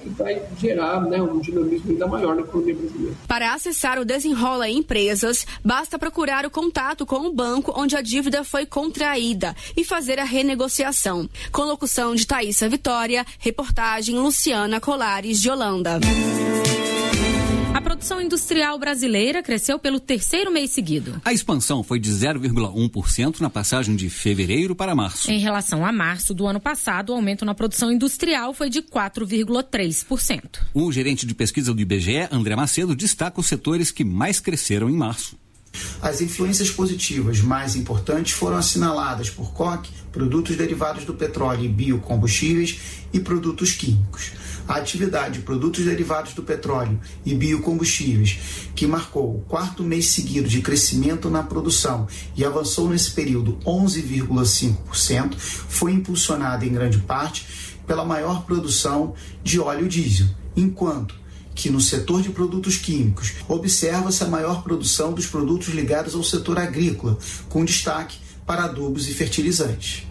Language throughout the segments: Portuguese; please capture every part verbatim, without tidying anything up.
que vai gerar, né, um dinamismo ainda maior na economia brasileira. Para acessar o Desenrola Empresas, basta procurar o contato com o banco onde a dívida foi contraída e fazer a renegociação. Com locução de Thaísa Vitória, reportagem Luciana Colares de Holanda. A produção industrial brasileira cresceu pelo terceiro mês seguido. A expansão foi de zero vírgula um por cento na passagem de fevereiro para março. Em relação a março do ano passado, o aumento na produção industrial foi de quatro vírgula três por cento. O gerente de pesquisa do I B G E, André Macedo, destaca os setores que mais cresceram em março. As influências positivas mais importantes foram assinaladas por C O C, produtos derivados do petróleo e biocombustíveis e produtos químicos. A atividade de produtos derivados do petróleo e biocombustíveis, que marcou o quarto mês seguido de crescimento na produção e avançou nesse período onze vírgula cinco por cento, foi impulsionada em grande parte pela maior produção de óleo diesel, enquanto que no setor de produtos químicos observa-se a maior produção dos produtos ligados ao setor agrícola, com destaque para adubos e fertilizantes.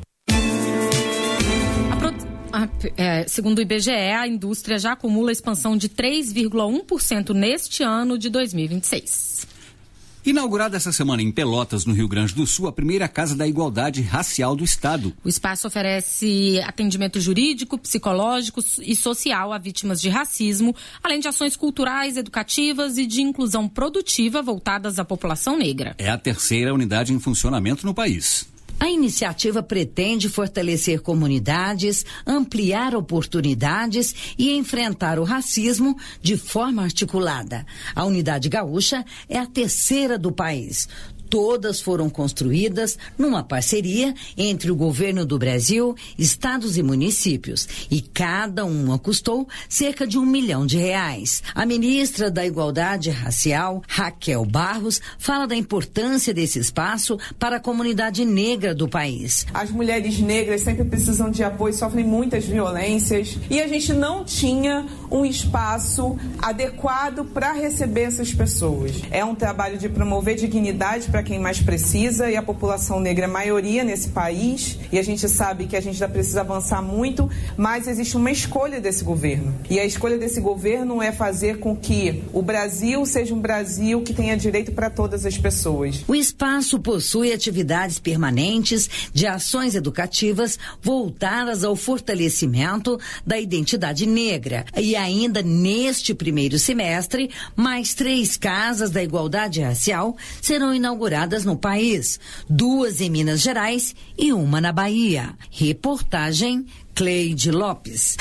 A, é, segundo o I B G E, a indústria já acumula expansão de três vírgula um por cento neste ano de dois mil e vinte e seis. Inaugurada essa semana em Pelotas, no Rio Grande do Sul, a primeira Casa da Igualdade Racial do Estado. O espaço oferece atendimento jurídico, psicológico e social a vítimas de racismo, além de ações culturais, educativas e de inclusão produtiva voltadas à população negra. É a terceira unidade em funcionamento no país. A iniciativa pretende fortalecer comunidades, ampliar oportunidades e enfrentar o racismo de forma articulada. A Unidade Gaúcha é a terceira do país. Todas foram construídas numa parceria entre o governo do Brasil, estados e municípios, e cada uma custou cerca de um milhão de reais. A ministra da Igualdade Racial, Raquel Barros, fala da importância desse espaço para a comunidade negra do país. As mulheres negras sempre precisam de apoio, sofrem muitas violências, e a gente não tinha um espaço adequado para receber essas pessoas. É um trabalho de promover dignidade para quem mais precisa, e a população negra é a maioria nesse país, e a gente sabe que a gente ainda precisa avançar muito, mas existe uma escolha desse governo, e a escolha desse governo é fazer com que o Brasil seja um Brasil que tenha direito para todas as pessoas. O espaço possui atividades permanentes de ações educativas voltadas ao fortalecimento da identidade negra, e ainda neste primeiro semestre, mais três casas da igualdade racial serão inauguradas no país, duas em Minas Gerais e uma na Bahia. Reportagem Cleide Lopes.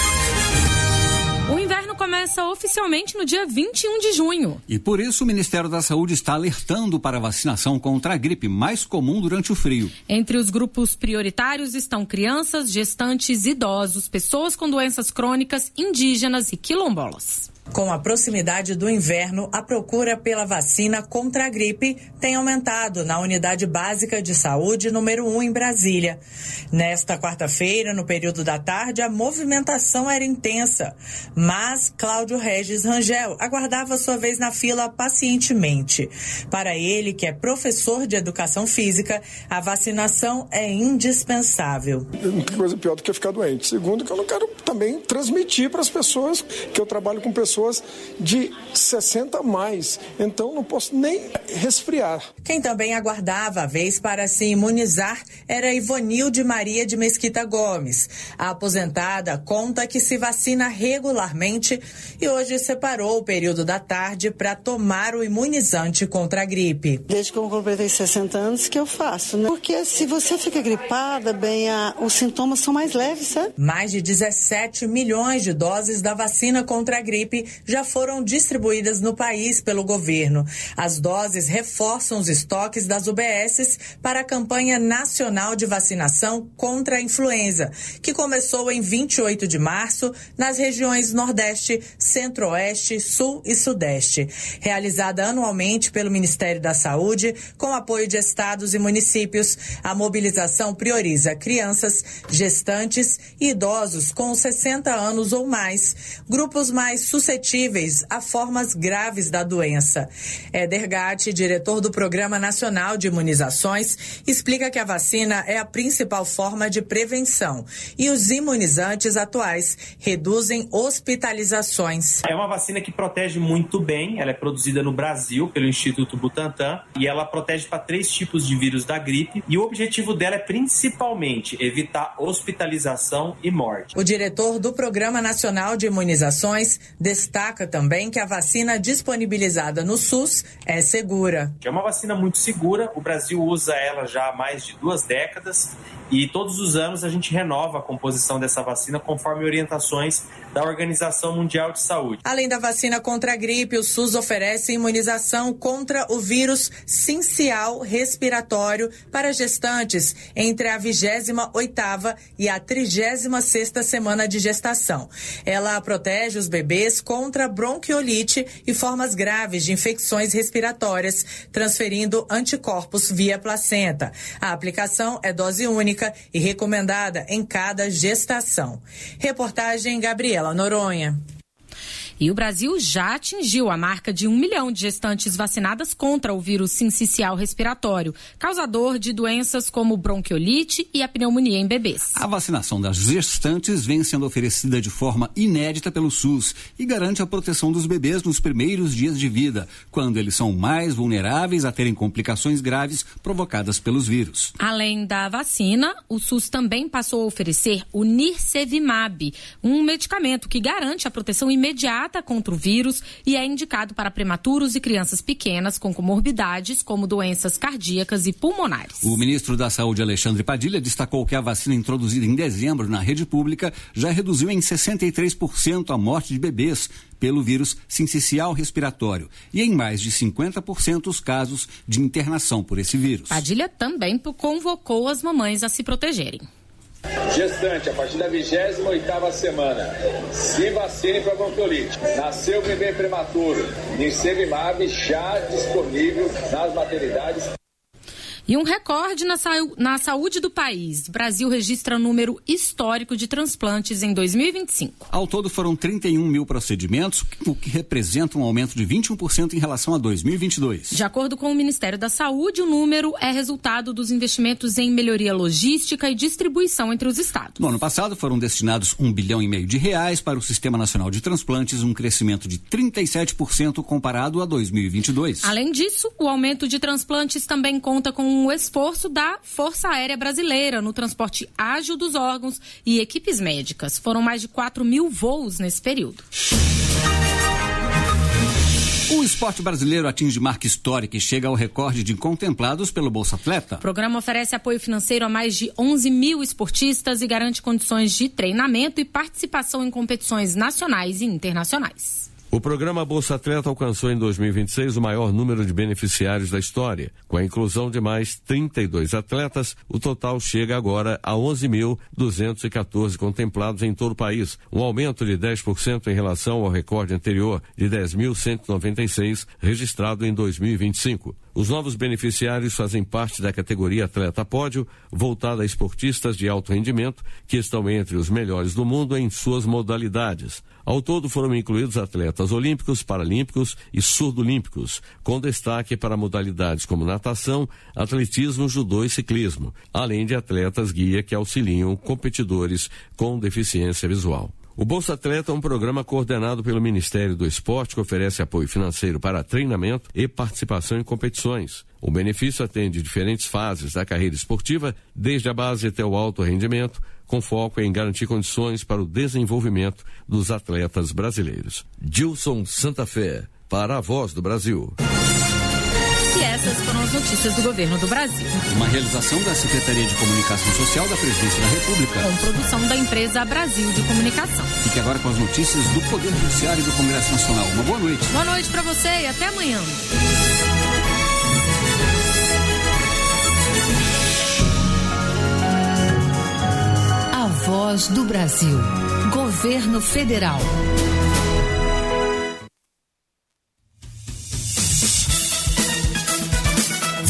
O inverno começa oficialmente no dia vinte e um de junho. E por isso o Ministério da Saúde está alertando para a vacinação contra a gripe mais comum durante o frio. Entre os grupos prioritários estão crianças, gestantes, idosos, pessoas com doenças crônicas, indígenas e quilombolas. Com a proximidade do inverno, a procura pela vacina contra a gripe tem aumentado na Unidade Básica de Saúde número um em Brasília. Nesta quarta-feira, no período da tarde, a movimentação era intensa, mas Cláudio Regis Rangel aguardava sua vez na fila pacientemente. Para ele, que é professor de educação física, a vacinação é indispensável. Não tem coisa pior do que ficar doente. Segundo, que eu não quero também transmitir para as pessoas, que eu trabalho com pessoas pessoas de sessenta a mais, então não posso nem resfriar. Quem também aguardava a vez para se imunizar era Ivonilde Maria de Mesquita Gomes. A aposentada conta que se vacina regularmente e hoje separou o período da tarde para tomar o imunizante contra a gripe. Desde que eu completei sessenta anos que eu faço, né? Porque se você fica gripada, bem, a, os sintomas são mais leves, sabe? Mais de dezessete milhões de doses da vacina contra a gripe já foram distribuídas no país pelo governo. As doses reforçam os estoques das U B Ss para a campanha nacional de vacinação contra a influenza, que começou em vinte e oito de março nas regiões Nordeste, Centro-Oeste, Sul e Sudeste. Realizada anualmente pelo Ministério da Saúde, com apoio de estados e municípios, a mobilização prioriza crianças, gestantes e idosos com sessenta anos ou mais, grupos mais suscetíveis suscetíveis a formas graves da doença. Éder Gatti, diretor do Programa Nacional de Imunizações, explica que a vacina é a principal forma de prevenção e os imunizantes atuais reduzem hospitalizações. É uma vacina que protege muito bem, ela é produzida no Brasil pelo Instituto Butantan e ela protege para três tipos de vírus da gripe e o objetivo dela é principalmente evitar hospitalização e morte. O diretor do Programa Nacional de Imunizações destaca também que a vacina disponibilizada no SUS é segura. É uma vacina muito segura, o Brasil usa ela já há mais de duas décadas e todos os anos a gente renova a composição dessa vacina conforme orientações da Organização Mundial de Saúde. Além da vacina contra a gripe, o SUS oferece imunização contra o vírus sincial respiratório para gestantes entre a vigésima oitava e a trigésima sexta semana de gestação. Ela protege os bebês contra bronquiolite e formas graves de infecções respiratórias, transferindo anticorpos via placenta. A aplicação é dose única e recomendada em cada gestação. Reportagem Gabriela Noronha. E o Brasil já atingiu a marca de um milhão de gestantes vacinadas contra o vírus sincicial respiratório, causador de doenças como bronquiolite e a pneumonia em bebês. A vacinação das gestantes vem sendo oferecida de forma inédita pelo SUS e garante a proteção dos bebês nos primeiros dias de vida, quando eles são mais vulneráveis a terem complicações graves provocadas pelos vírus. Além da vacina, o SUS também passou a oferecer o Nirsevimab, um medicamento que garante a proteção imediata contra o vírus e é indicado para prematuros e crianças pequenas com comorbidades como doenças cardíacas e pulmonares. O ministro da Saúde, Alexandre Padilha, destacou que a vacina introduzida em dezembro na rede pública já reduziu em sessenta e três por cento a morte de bebês pelo vírus sincicial respiratório e em mais de cinquenta por cento os casos de internação por esse vírus. Padilha também convocou as mamães a se protegerem. Gestante, a partir da vigésima oitava semana, se vacine para bronquiolite. Nasceu bebê prematuro, Nirsevimab já disponível nas maternidades. E um recorde na, sa- na saúde do país. O Brasil registra número histórico de transplantes em dois mil e vinte e cinco. Ao todo foram trinta e um mil procedimentos, o que representa um aumento de vinte e um por cento em relação a dois mil e vinte e dois. De acordo com o Ministério da Saúde, o número é resultado dos investimentos em melhoria logística e distribuição entre os estados. No ano passado foram destinados um bilhão e meio de reais para o Sistema Nacional de Transplantes, um crescimento de trinta e sete por cento comparado a dois mil e vinte e dois. Além disso, o aumento de transplantes também conta com o esforço da Força Aérea Brasileira no transporte ágil dos órgãos e equipes médicas. Foram mais de quatro mil voos nesse período. O esporte brasileiro atinge marca histórica e chega ao recorde de contemplados pelo Bolsa Atleta. O programa oferece apoio financeiro a mais de onze mil esportistas e garante condições de treinamento e participação em competições nacionais e internacionais. O programa Bolsa Atleta alcançou em dois mil e vinte e seis o maior número de beneficiários da história. Com a inclusão de mais trinta e dois atletas, o total chega agora a onze mil duzentos e quatorze contemplados em todo o país, um aumento de dez por cento em relação ao recorde anterior de dez mil cento e noventa e seis, registrado em dois mil e vinte e cinco. Os novos beneficiários fazem parte da categoria Atleta Pódio, voltada a esportistas de alto rendimento, que estão entre os melhores do mundo em suas modalidades. Ao todo foram incluídos atletas olímpicos, paralímpicos e surdo-olímpicos, com destaque para modalidades como natação, atletismo, judô e ciclismo, além de atletas guia que auxiliam competidores com deficiência visual. O Bolsa Atleta é um programa coordenado pelo Ministério do Esporte que oferece apoio financeiro para treinamento e participação em competições. O benefício atende diferentes fases da carreira esportiva, desde a base até o alto rendimento, com foco em garantir condições para o desenvolvimento dos atletas brasileiros. Gilson Santa Fé, para a Voz do Brasil. E essas foram as notícias do Governo do Brasil. Uma realização da Secretaria de Comunicação Social da Presidência da República. Com produção da empresa Brasil de Comunicação. Fique agora com as notícias do Poder Judiciário e do Congresso Nacional. Uma boa noite. Boa noite para você e até amanhã. A Voz do Brasil. Governo Federal.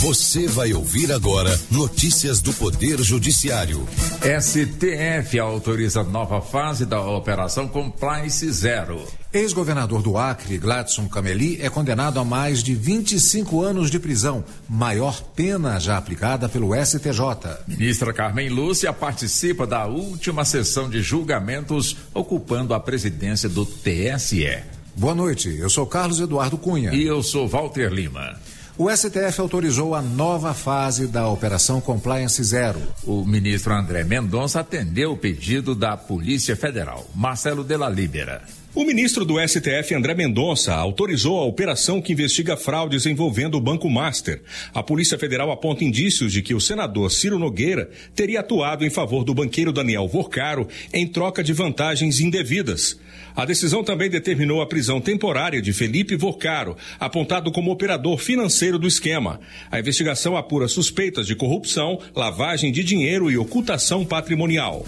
Você vai ouvir agora notícias do Poder Judiciário. S T F autoriza nova fase da Operação Compliance Zero. Ex-governador do Acre, Gladson Cameli, é condenado a mais de vinte e cinco anos de prisão, maior pena já aplicada pelo S T J. Ministra Carmen Lúcia participa da última sessão de julgamentos, ocupando a presidência do T S E. Boa noite, eu sou Carlos Eduardo Cunha. E eu sou Walter Lima. O S T F autorizou a nova fase da Operação Compliance Zero. O ministro André Mendonça atendeu o pedido da Polícia Federal. Marcelo Della Libera. O ministro do S T F, André Mendonça, autorizou a operação que investiga fraudes envolvendo o Banco Master. A Polícia Federal aponta indícios de que o senador Ciro Nogueira teria atuado em favor do banqueiro Daniel Vorcaro em troca de vantagens indevidas. A decisão também determinou a prisão temporária de Felipe Vorcaro, apontado como operador financeiro do esquema. A investigação apura suspeitas de corrupção, lavagem de dinheiro e ocultação patrimonial.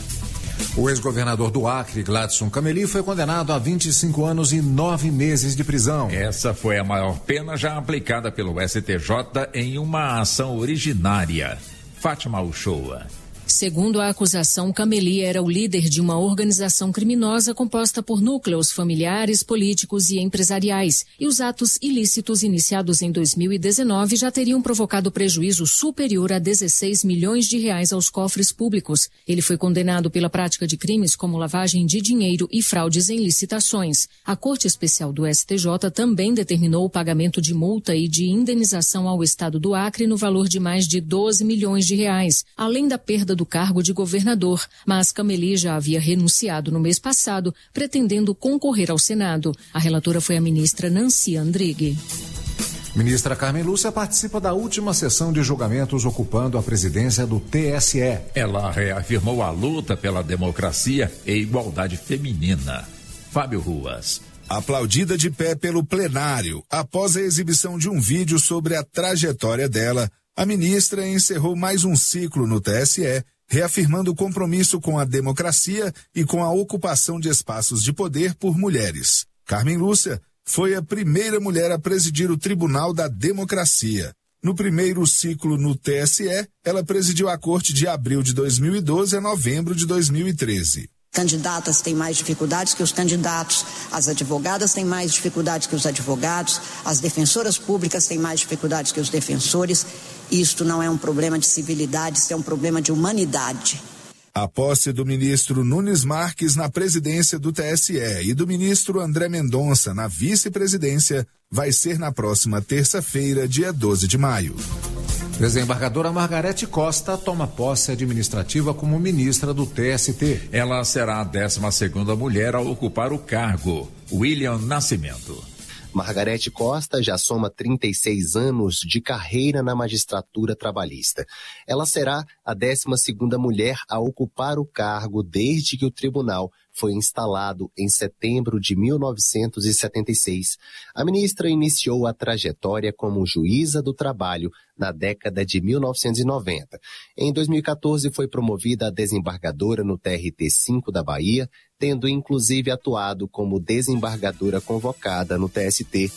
O ex-governador do Acre, Gladson Cameli, foi condenado a vinte e cinco anos e nove meses de prisão. Essa foi a maior pena já aplicada pelo S T J em uma ação originária. Fátima Uchoa. Segundo a acusação, Cameli era o líder de uma organização criminosa composta por núcleos familiares, políticos e empresariais, e os atos ilícitos iniciados em dois mil e dezenove já teriam provocado prejuízo superior a dezesseis milhões de reais aos cofres públicos. Ele foi condenado pela prática de crimes como lavagem de dinheiro e fraudes em licitações. A Corte Especial do S T J também determinou o pagamento de multa e de indenização ao Estado do Acre no valor de mais de doze milhões de reais, além da perda do cargo de governador, mas Cameli já havia renunciado no mês passado, pretendendo concorrer ao Senado. A relatora foi a ministra Nancy Andrighi. Ministra Carmen Lúcia participa da última sessão de julgamentos ocupando a presidência do T S E. Ela reafirmou a luta pela democracia e igualdade feminina. Fábio Ruas. Aplaudida de pé pelo plenário, após a exibição de um vídeo sobre a trajetória dela, a ministra encerrou mais um ciclo no T S E, reafirmando o compromisso com a democracia e com a ocupação de espaços de poder por mulheres. Carmen Lúcia foi a primeira mulher a presidir o Tribunal da Democracia. No primeiro ciclo no T S E, ela presidiu a Corte de abril de dois mil e doze a novembro de dois mil e treze. Candidatas têm mais dificuldades que os candidatos, as advogadas têm mais dificuldades que os advogados, as defensoras públicas têm mais dificuldades que os defensores. Isto não é um problema de civilidade, isso é um problema de humanidade. A posse do ministro Nunes Marques na presidência do T S E e do ministro André Mendonça na vice-presidência vai ser na próxima terça-feira, dia doze de maio. Desembargadora Margarete Costa toma posse administrativa como ministra do T S T. Ela será a décima segunda mulher a ocupar o cargo. William Nascimento. Margarete Costa já soma trinta e seis anos de carreira na magistratura trabalhista. Ela será a décima segunda mulher a ocupar o cargo desde que o tribunal foi instalado em setembro de mil novecentos e setenta e seis. A ministra iniciou a trajetória como juíza do trabalho na década de mil novecentos e noventa. Em dois mil e quatorze foi promovida a desembargadora no T R T cinco da Bahia, tendo inclusive atuado como desembargadora convocada no T S T.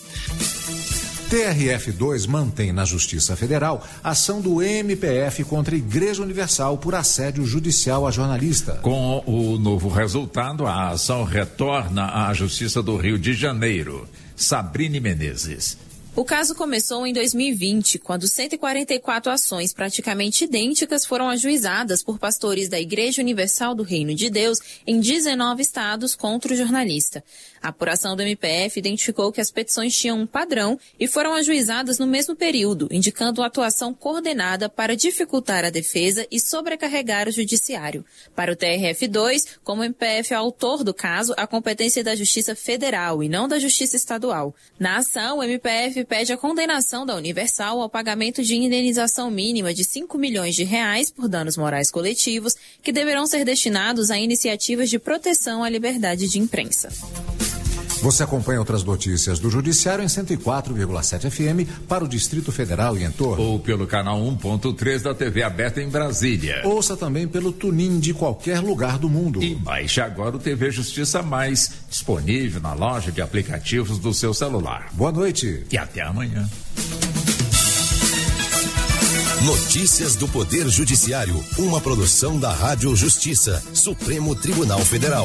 T R F dois mantém na Justiça Federal ação do M P F contra a Igreja Universal por assédio judicial a jornalista. Com o novo resultado, a ação retorna à Justiça do Rio de Janeiro. Sabrine Menezes. O caso começou em dois mil e vinte, quando cento e quarenta e quatro ações praticamente idênticas foram ajuizadas por pastores da Igreja Universal do Reino de Deus em dezenove estados contra o jornalista. A apuração do M P F identificou que as petições tinham um padrão e foram ajuizadas no mesmo período, indicando uma atuação coordenada para dificultar a defesa e sobrecarregar o judiciário. Para o T R F dois, como o M P F é autor do caso, a competência é da Justiça Federal e não da Justiça Estadual. Na ação, o M P F pede a condenação da Universal ao pagamento de indenização mínima de cinco milhões de reais por danos morais coletivos, que deverão ser destinados a iniciativas de proteção à liberdade de imprensa. Você acompanha outras notícias do Judiciário em cento e quatro vírgula sete F M para o Distrito Federal e entorno. Ou pelo canal um ponto três da T V aberta em Brasília. Ouça também pelo TuneIn de qualquer lugar do mundo. E baixe agora o T V Justiça Mais, disponível na loja de aplicativos do seu celular. Boa noite. E até amanhã. Notícias do Poder Judiciário, uma produção da Rádio Justiça, Supremo Tribunal Federal.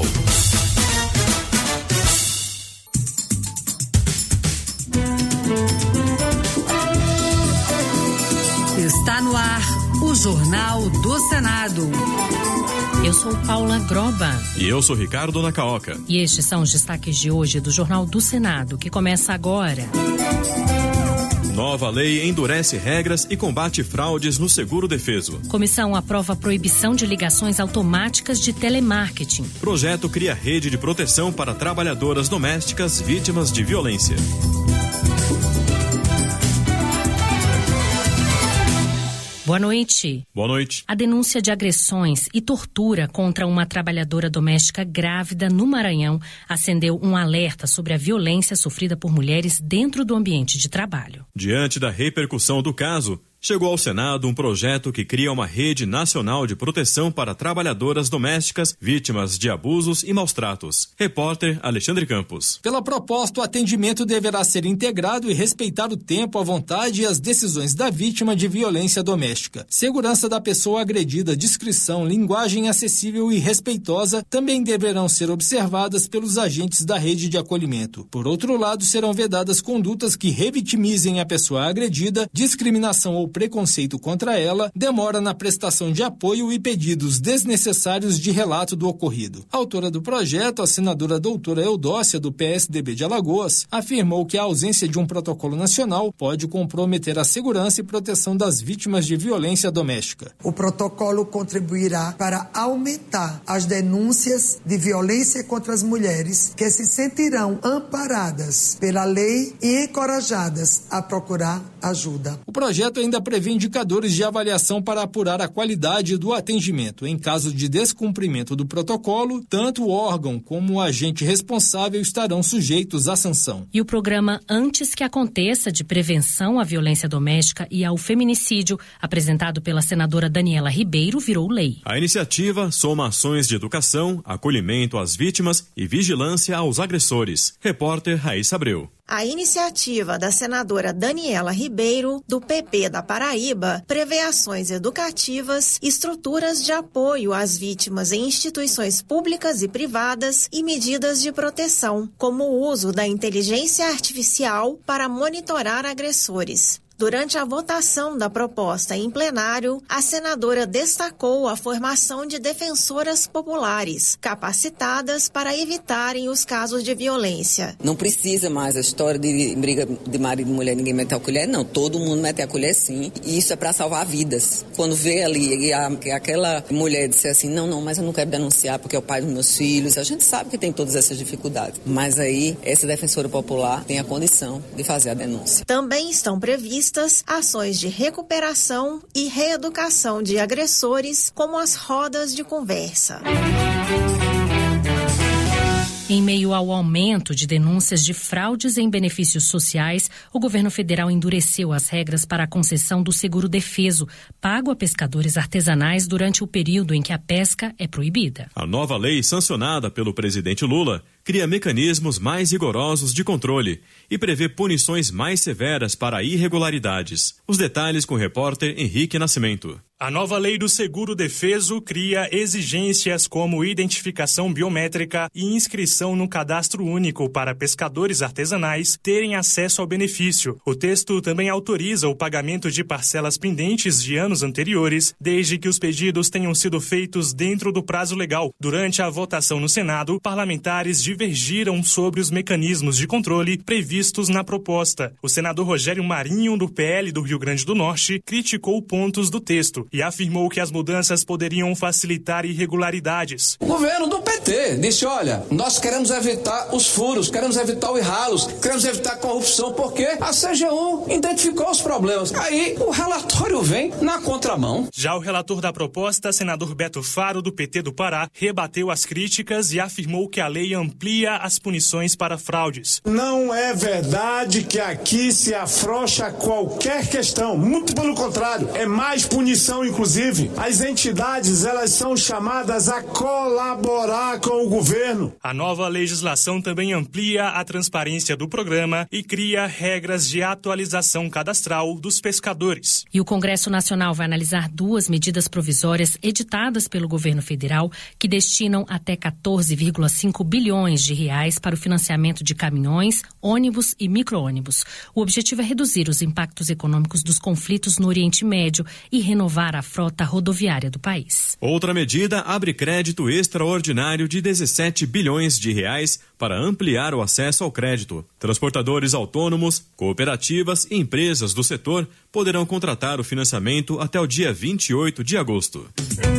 Está no ar o Jornal do Senado. Eu sou Paula Groba. E eu sou Ricardo Nacaoca. E estes são os destaques de hoje do Jornal do Senado, que começa agora. Nova lei endurece regras e combate fraudes no seguro-defeso. Comissão aprova a proibição de ligações automáticas de telemarketing. Projeto cria rede de proteção para trabalhadoras domésticas vítimas de violência. Boa noite. Boa noite. A denúncia de agressões e tortura contra uma trabalhadora doméstica grávida no Maranhão acendeu um alerta sobre a violência sofrida por mulheres dentro do ambiente de trabalho. Diante da repercussão do caso, chegou ao Senado um projeto que cria uma rede nacional de proteção para trabalhadoras domésticas vítimas de abusos e maus-tratos. Repórter Alexandre Campos. Pela proposta, o atendimento deverá ser integrado e respeitar o tempo, a vontade e as decisões da vítima de violência doméstica. Segurança da pessoa agredida, discrição, linguagem acessível e respeitosa também deverão ser observadas pelos agentes da rede de acolhimento. Por outro lado, serão vedadas condutas que revitimizem a pessoa agredida, discriminação ou preconceito contra ela, demora na prestação de apoio e pedidos desnecessários de relato do ocorrido. A autora do projeto, a senadora doutora Eudócia, do P S D B de Alagoas, afirmou que a ausência de um protocolo nacional pode comprometer a segurança e proteção das vítimas de violência doméstica. O protocolo contribuirá para aumentar as denúncias de violência contra as mulheres, que se sentirão amparadas pela lei e encorajadas a procurar ajuda. O projeto ainda prevê indicadores de avaliação para apurar a qualidade do atendimento. Em caso de descumprimento do protocolo, tanto o órgão como o agente responsável estarão sujeitos à sanção. E o programa Antes que Aconteça, de prevenção à violência doméstica e ao feminicídio, apresentado pela senadora Daniela Ribeiro, virou lei. A iniciativa soma ações de educação, acolhimento às vítimas e vigilância aos agressores. Repórter Raíssa Abreu. A iniciativa da senadora Daniela Ribeiro, do P P da Paraíba, prevê ações educativas, estruturas de apoio às vítimas em instituições públicas e privadas e medidas de proteção, como o uso da inteligência artificial para monitorar agressores. Durante a votação da proposta em plenário, a senadora destacou a formação de defensoras populares, capacitadas para evitarem os casos de violência. Não precisa mais a história de briga de marido e mulher, ninguém mete a colher, não. Todo mundo mete a colher, sim. E isso é para salvar vidas. Quando vê ali a, aquela mulher dizer assim, não, não, mas eu não quero denunciar porque é o pai dos meus filhos, a gente sabe que tem todas essas dificuldades. Mas aí, essa defensora popular tem a condição de fazer a denúncia. Também estão previstas ações de recuperação e reeducação de agressores, como as rodas de conversa. Em meio ao aumento de denúncias de fraudes em benefícios sociais, o governo federal endureceu as regras para a concessão do seguro-defeso, pago a pescadores artesanais durante o período em que a pesca é proibida. A nova lei, sancionada pelo presidente Lula, cria mecanismos mais rigorosos de controle e prevê punições mais severas para irregularidades. Os detalhes com o repórter Henrique Nascimento. A nova lei do seguro-defeso cria exigências como identificação biométrica e inscrição no cadastro único para pescadores artesanais terem acesso ao benefício. O texto também autoriza o pagamento de parcelas pendentes de anos anteriores, desde que os pedidos tenham sido feitos dentro do prazo legal. Durante a votação no Senado, parlamentares divergiram sobre os mecanismos de controle previstos na proposta. O senador Rogério Marinho, do P L do Rio Grande do Norte, criticou pontos do texto e afirmou que as mudanças poderiam facilitar irregularidades. O governo do P T disse, olha, nós queremos evitar os furos, queremos evitar os ralos, queremos evitar a corrupção, porque a C G U identificou os problemas. Aí o relatório vem na contramão. Já o relator da proposta, senador Beto Faro, do P T do Pará, rebateu as críticas e afirmou que a lei amplia as punições para fraudes. Não é verdade que aqui se afrouxa qualquer questão, muito pelo contrário, é mais punição legislação, inclusive, as entidades elas são chamadas a colaborar com o governo. A nova legislação também amplia a transparência do programa e cria regras de atualização cadastral dos pescadores. E o Congresso Nacional vai analisar duas medidas provisórias editadas pelo governo federal que destinam até quatorze vírgula cinco bilhões de reais para o financiamento de caminhões, ônibus e micro-ônibus. O objetivo é reduzir os impactos econômicos dos conflitos no Oriente Médio e renovar a frota rodoviária do país. Outra medida abre crédito extraordinário de dezessete bilhões de reais para ampliar o acesso ao crédito. Transportadores autônomos, cooperativas e empresas do setor poderão contratar o financiamento até o dia vinte e oito de agosto.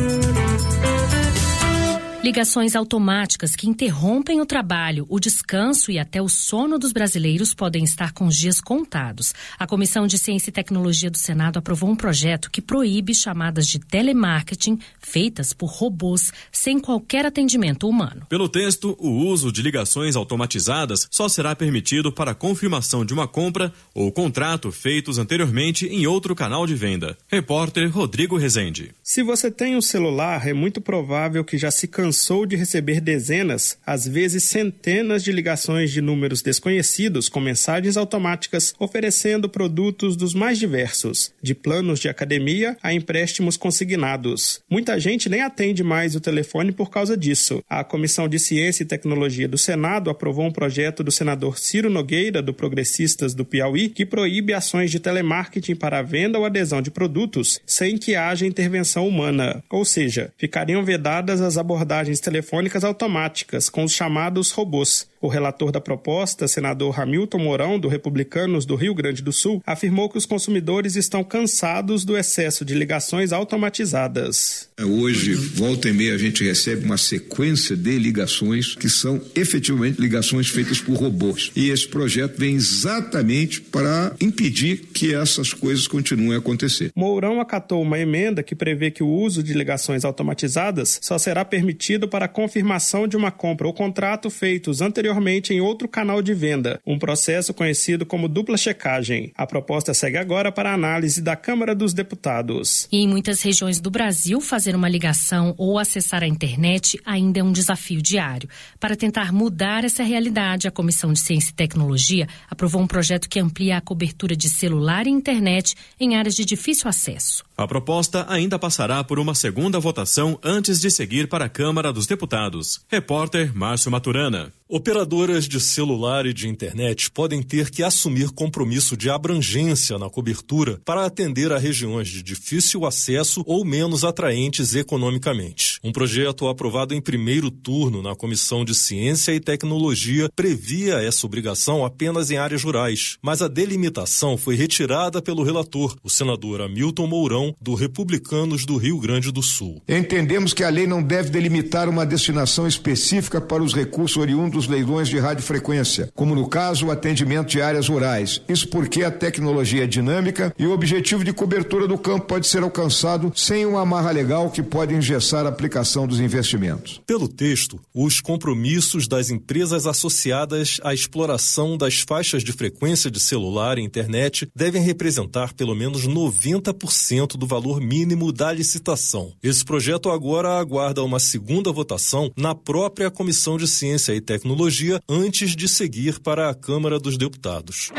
Ligações automáticas que interrompem o trabalho, o descanso e até o sono dos brasileiros podem estar com os dias contados. A Comissão de Ciência e Tecnologia do Senado aprovou um projeto que proíbe chamadas de telemarketing feitas por robôs sem qualquer atendimento humano. Pelo texto, o uso de ligações automatizadas só será permitido para confirmação de uma compra ou contrato feitos anteriormente em outro canal de venda. Repórter Rodrigo Rezende. Se você tem um celular, é muito provável que já se cansou cansou de receber dezenas, às vezes centenas de ligações de números desconhecidos com mensagens automáticas oferecendo produtos dos mais diversos, de planos de academia a empréstimos consignados. Muita gente nem atende mais o telefone por causa disso. A Comissão de Ciência e Tecnologia do Senado aprovou um projeto do senador Ciro Nogueira, do Progressistas do Piauí, que proíbe ações de telemarketing para a venda ou adesão de produtos sem que haja intervenção humana, ou seja, ficariam vedadas as abordagens telefônicas automáticas com os chamados robôs. O relator da proposta, senador Hamilton Mourão, do Republicanos do Rio Grande do Sul, afirmou que os consumidores estão cansados do excesso de ligações automatizadas. Hoje, volta e meia, a gente recebe uma sequência de ligações que são efetivamente ligações feitas por robôs. E esse projeto vem exatamente para impedir que essas coisas continuem a acontecer. Mourão acatou uma emenda que prevê que o uso de ligações automatizadas só será permitido para a confirmação de uma compra ou contrato feitos anteriormente em outro canal de venda, um processo conhecido como dupla checagem. A proposta segue agora para a análise da Câmara dos Deputados. E em muitas regiões do Brasil, fazer uma ligação ou acessar a internet ainda é um desafio diário. Para tentar mudar essa realidade, a Comissão de Ciência e Tecnologia aprovou um projeto que amplia a cobertura de celular e internet em áreas de difícil acesso. A proposta ainda passará por uma segunda votação antes de seguir para a Câmara dos Deputados. Repórter Márcio Maturana. Operadoras de celular e de internet podem ter que assumir compromisso de abrangência na cobertura para atender a regiões de difícil acesso ou menos atraentes economicamente. Um projeto aprovado em primeiro turno na Comissão de Ciência e Tecnologia previa essa obrigação apenas em áreas rurais, mas a delimitação foi retirada pelo relator, o senador Hamilton Mourão, do Republicanos do Rio Grande do Sul. Entendemos que a lei não deve delimitar uma destinação específica para os recursos oriundos dos leilões de radiofrequência, como no caso o atendimento de áreas rurais. Isso porque a tecnologia é dinâmica e o objetivo de cobertura do campo pode ser alcançado sem uma amarra legal que pode engessar a aplicação dos investimentos. Pelo texto, os compromissos das empresas associadas à exploração das faixas de frequência de celular e internet devem representar pelo menos noventa por cento do valor mínimo da licitação. Esse projeto agora aguarda uma segunda votação na própria Comissão de Ciência e Tecnologia antes de seguir para a Câmara dos Deputados.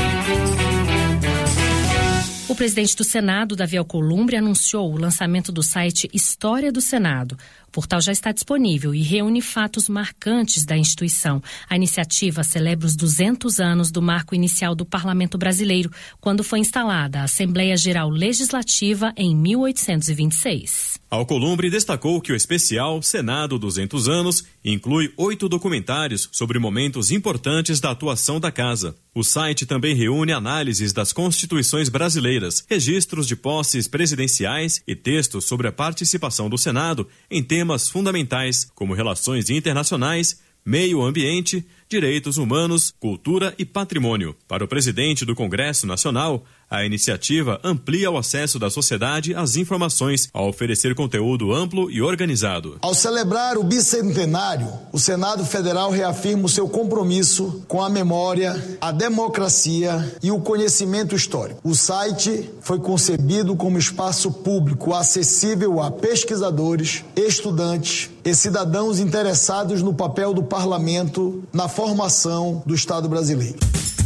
O presidente do Senado, Davi Alcolumbre, anunciou o lançamento do site História do Senado. O portal já está disponível e reúne fatos marcantes da instituição. A iniciativa celebra os duzentos anos do marco inicial do Parlamento Brasileiro, quando foi instalada a Assembleia Geral Legislativa em mil oitocentos e vinte e seis. Alcolumbre destacou que o especial Senado duzentos anos inclui oito documentários sobre momentos importantes da atuação da casa. O site também reúne análises das constituições brasileiras, registros de posses presidenciais e textos sobre a participação do Senado em temas fundamentais, como relações internacionais, meio ambiente, direitos humanos, cultura e patrimônio. Para o presidente do Congresso Nacional, A iniciativa amplia o acesso da sociedade às informações, ao oferecer conteúdo amplo e organizado. Ao celebrar o bicentenário, o Senado Federal reafirma o seu compromisso com a memória, a democracia e o conhecimento histórico. O site foi concebido como espaço público acessível a pesquisadores, estudantes e cidadãos interessados no papel do parlamento na formação do Estado brasileiro.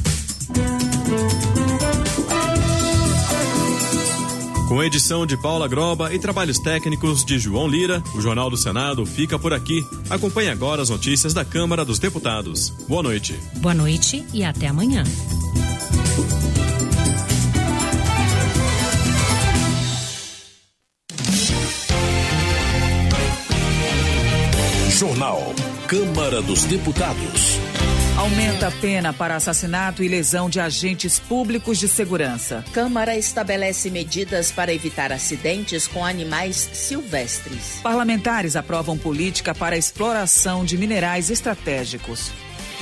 Com edição de Paula Groba e trabalhos técnicos de João Lira, o Jornal do Senado fica por aqui. Acompanhe agora as notícias da Câmara dos Deputados. Boa noite. Boa noite e até amanhã. Jornal Câmara dos Deputados. Aumenta a pena para assassinato e lesão de agentes públicos de segurança. Câmara estabelece medidas para evitar acidentes com animais silvestres. Parlamentares aprovam política para a exploração de minerais estratégicos.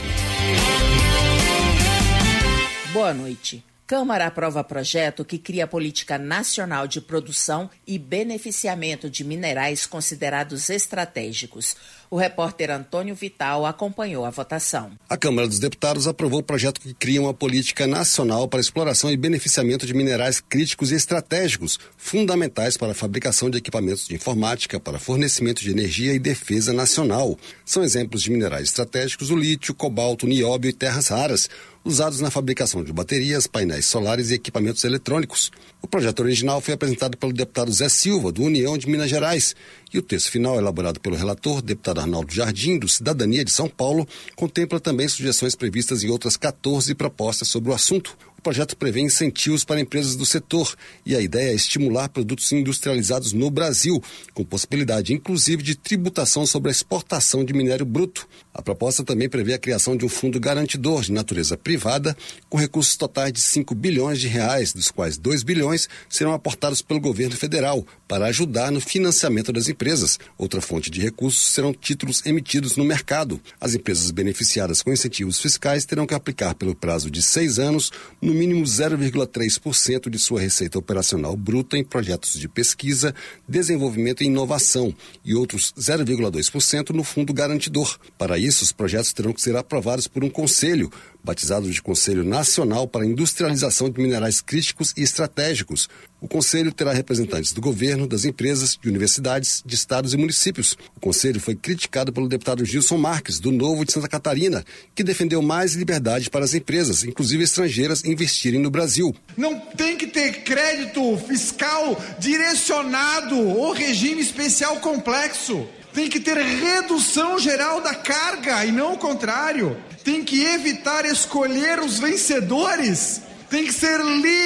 Boa noite. Câmara aprova projeto que cria política nacional de produção e beneficiamento de minerais considerados estratégicos. O repórter Antônio Vital acompanhou a votação. A Câmara dos Deputados aprovou o projeto que cria uma política nacional para a exploração e beneficiamento de minerais críticos e estratégicos, fundamentais para a fabricação de equipamentos de informática, para fornecimento de energia e defesa nacional. São exemplos de minerais estratégicos o lítio, cobalto, nióbio e terras raras, usados na fabricação de baterias, painéis solares e equipamentos eletrônicos. O projeto original foi apresentado pelo deputado Zé Silva, do União de Minas Gerais, e o texto final, elaborado pelo relator, deputado Arnaldo Jardim, do Cidadania de São Paulo, contempla também sugestões previstas em outras quatorze propostas sobre o assunto. O projeto prevê incentivos para empresas do setor e a ideia é estimular produtos industrializados no Brasil, com possibilidade inclusive de tributação sobre a exportação de minério bruto. A proposta também prevê a criação de um fundo garantidor de natureza privada, com recursos totais de cinco bilhões de reais, dos quais dois bilhões serão aportados pelo governo federal para ajudar no financiamento das empresas. Outra fonte de recursos serão títulos emitidos no mercado. As empresas beneficiadas com incentivos fiscais terão que aplicar pelo prazo de seis anos no mínimo zero vírgula três por cento de sua receita operacional bruta em projetos de pesquisa, desenvolvimento e inovação e outros zero vírgula dois por cento no fundo garantidor. Para isso, os projetos terão que ser aprovados por um conselho, batizado de Conselho Nacional para a Industrialização de Minerais Críticos e Estratégicos. O Conselho terá representantes do governo, das empresas, de universidades, de estados e municípios. O Conselho foi criticado pelo deputado Gilson Marques, do Novo de Santa Catarina, que defendeu mais liberdade para as empresas, inclusive estrangeiras, investirem no Brasil. Não tem que ter crédito fiscal direcionado ou regime especial complexo. Tem que ter redução geral da carga e não o contrário. Tem que evitar escolher os vencedores. Tem que ser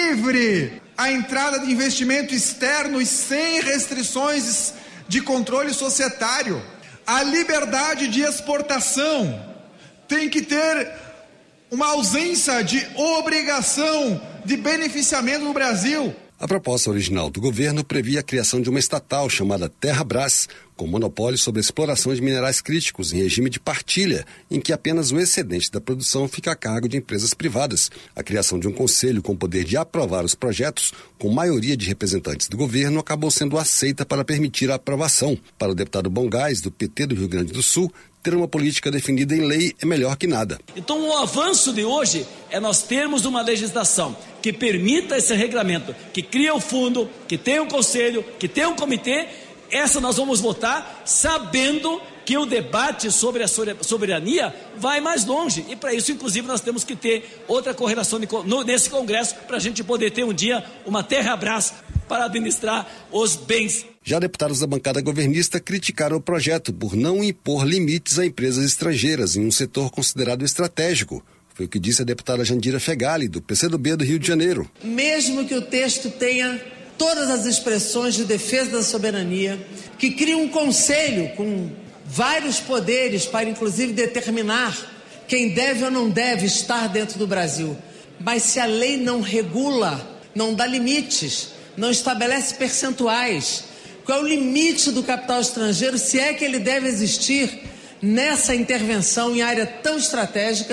livre a entrada de investimento externo e sem restrições de controle societário. A liberdade de exportação tem que ter uma ausência de obrigação de beneficiamento no Brasil. A proposta original do governo previa a criação de uma estatal chamada Terrabras, com monopólio sobre a exploração de minerais críticos em regime de partilha, em que apenas o excedente da produção fica a cargo de empresas privadas. A criação de um conselho com poder de aprovar os projetos, com maioria de representantes do governo, acabou sendo aceita para permitir a aprovação. Para o deputado Bongás, do P T do Rio Grande do Sul, ter uma política definida em lei é melhor que nada. Então o avanço de hoje é nós termos uma legislação que permita esse regulamento, que cria o fundo, que tenha um conselho, que tenha um comitê. Essa nós vamos votar sabendo que o debate sobre a soberania vai mais longe. E para isso, inclusive, nós temos que ter outra correlação de, no, nesse Congresso para a gente poder ter um dia uma Terrabras para administrar os bens. Já deputados da bancada governista criticaram o projeto por não impor limites a empresas estrangeiras em um setor considerado estratégico. Foi o que disse a deputada Jandira Fegali, do P C do B do Rio de Janeiro. Mesmo que o texto tenha todas as expressões de defesa da soberania, que cria um conselho com vários poderes para, inclusive, determinar quem deve ou não deve estar dentro do Brasil. Mas se a lei não regula, não dá limites, não estabelece percentuais, qual é o limite do capital estrangeiro, se é que ele deve existir nessa intervenção em área tão estratégica,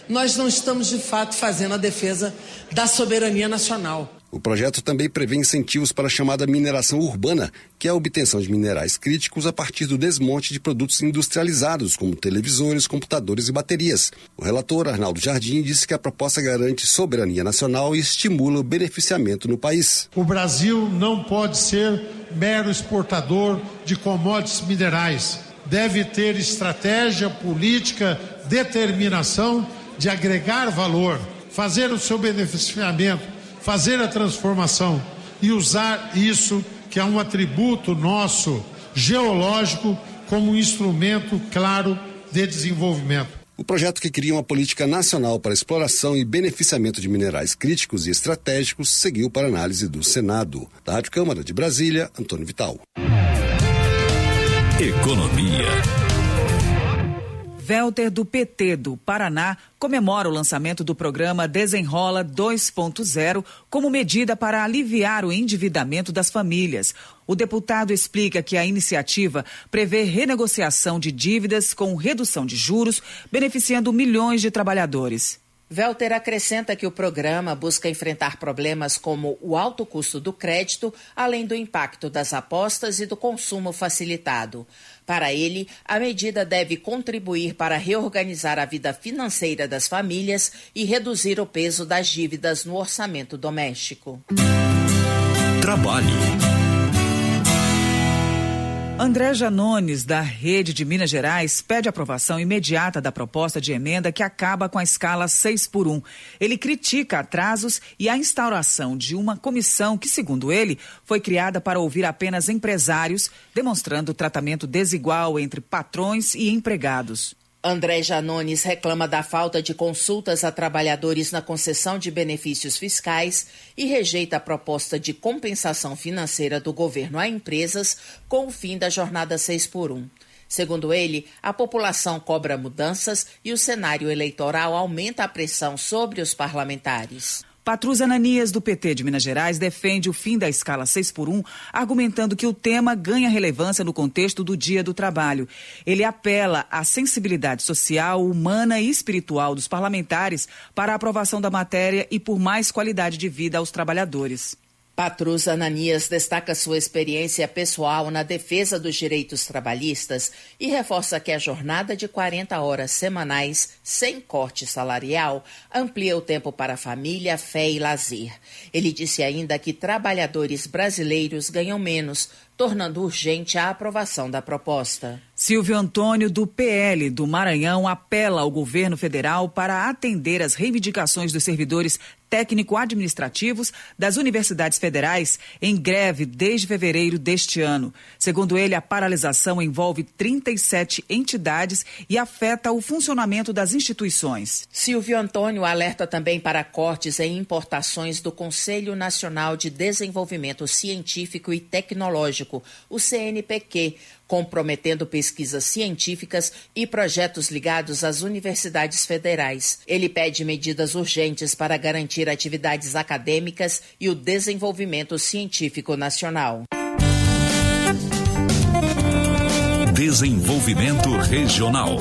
nós não estamos de fato fazendo a defesa da soberania nacional. O projeto também prevê incentivos para a chamada mineração urbana, que é a obtenção de minerais críticos a partir do desmonte de produtos industrializados, como televisores, computadores e baterias. O relator, Arnaldo Jardim, disse que a proposta garante soberania nacional e estimula o beneficiamento no país. O Brasil não pode ser mero exportador de commodities minerais. Deve ter estratégia política, determinação de agregar valor, fazer o seu beneficiamento, fazer a transformação e usar isso, que é um atributo nosso, geológico, como um instrumento claro de desenvolvimento. O projeto, que cria uma política nacional para exploração e beneficiamento de minerais críticos e estratégicos, seguiu para análise do Senado. Da Rádio Câmara de Brasília, Antônio Vital. Economia. Welter, do P T do Paraná, comemora o lançamento do programa Desenrola dois ponto zero como medida para aliviar o endividamento das famílias. O deputado explica que a iniciativa prevê renegociação de dívidas com redução de juros, beneficiando milhões de trabalhadores. Welter acrescenta que o programa busca enfrentar problemas como o alto custo do crédito, além do impacto das apostas e do consumo facilitado. Para ele, a medida deve contribuir para reorganizar a vida financeira das famílias e reduzir o peso das dívidas no orçamento doméstico. Trabalho. André Janones, da Rede de Minas Gerais, pede aprovação imediata da proposta de emenda que acaba com a escala seis por um. Ele critica atrasos e a instauração de uma comissão que, segundo ele, foi criada para ouvir apenas empresários, demonstrando tratamento desigual entre patrões e empregados. André Janones reclama da falta de consultas a trabalhadores na concessão de benefícios fiscais e rejeita a proposta de compensação financeira do governo a empresas com o fim da jornada seis por um. Segundo ele, a população cobra mudanças e o cenário eleitoral aumenta a pressão sobre os parlamentares. Patrus Ananias, do P T de Minas Gerais, defende o fim da escala seis por um, argumentando que o tema ganha relevância no contexto do Dia do Trabalho. Ele apela à sensibilidade social, humana e espiritual dos parlamentares para a aprovação da matéria e por mais qualidade de vida aos trabalhadores. Patrus Ananias destaca sua experiência pessoal na defesa dos direitos trabalhistas e reforça que a jornada de quarenta horas semanais, sem corte salarial, amplia o tempo para família, fé e lazer. Ele disse ainda que trabalhadores brasileiros ganham menos, tornando urgente a aprovação da proposta. Silvio Antônio, do P L do Maranhão, apela ao governo federal para atender às reivindicações dos servidores técnico-administrativos das universidades federais em greve desde fevereiro deste ano. Segundo ele, a paralisação envolve trinta e sete entidades e afeta o funcionamento das instituições. Silvio Antônio alerta também para cortes em importações do Conselho Nacional de Desenvolvimento Científico e Tecnológico, o C N P Q, comprometendo pesquisas científicas e projetos ligados às universidades federais. Ele pede medidas urgentes para garantir atividades acadêmicas e o desenvolvimento científico nacional. Desenvolvimento regional.